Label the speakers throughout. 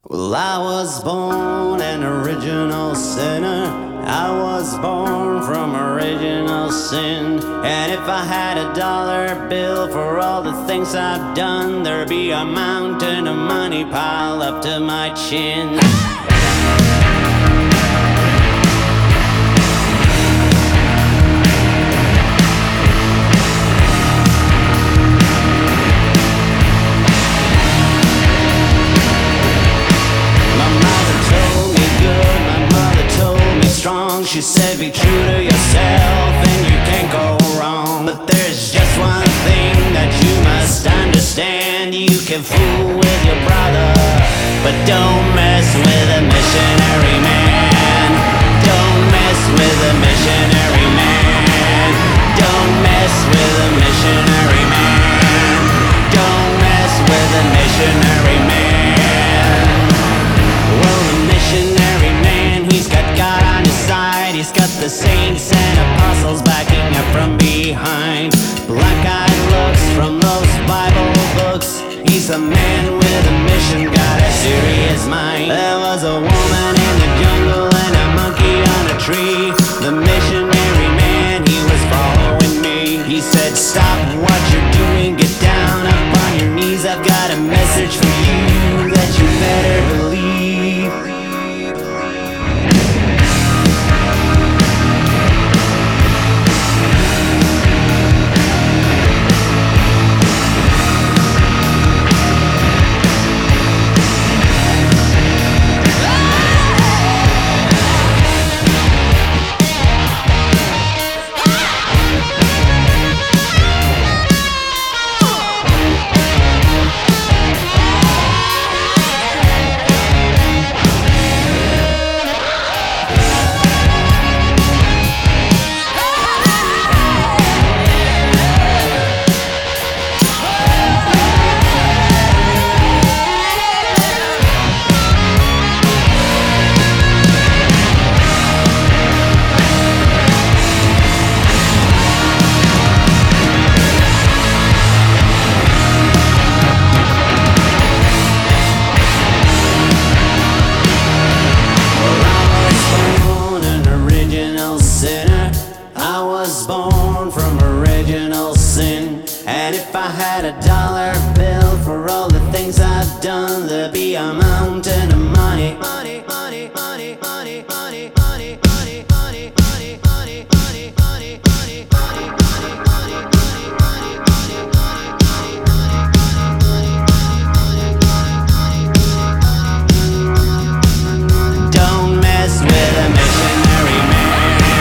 Speaker 1: Well, I was born an original sinner. I was born from original sin. And if I had a dollar bill for all the things I've done, there'd be a mountain of money piled up to my chin. She said be true to yourself and you can't go wrong. But there's just one thing that you must understand. You can fool with your brother, but don't mess with a missionary man. Don't mess with a missionary man. Don't mess with a missionary man. Don't mess with a missionary man. Well, the missionary man, he's got God on his side. He's got the saints and apostles backing up from behind. Black-eyed looks from those Bible books. He's a man with a mission, got a serious mind. There was a woman in the jungle and a monkey on a tree. The missionary man, he was following me. He said, stop what you're doing, get down up on your knees. I've got a message for you that you better believe. Born from original sin. And if I had a dollar bill for all the things I've done, there'd be a mountain of money. Money, money, money, money, money, money, money, money, money, money, money, money, money, money. Don't mess with a missionary man.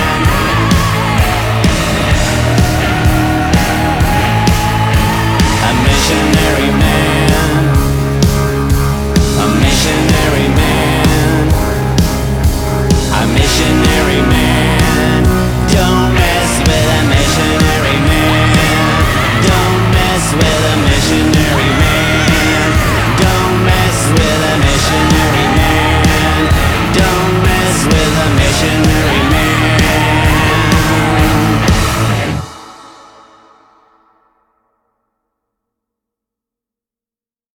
Speaker 1: Missionary man, a missionary man, a missionary man. Don't mess with a missionary man. Don't mess with a missionary man. Don't mess with a missionary man. Don't mess with a missionary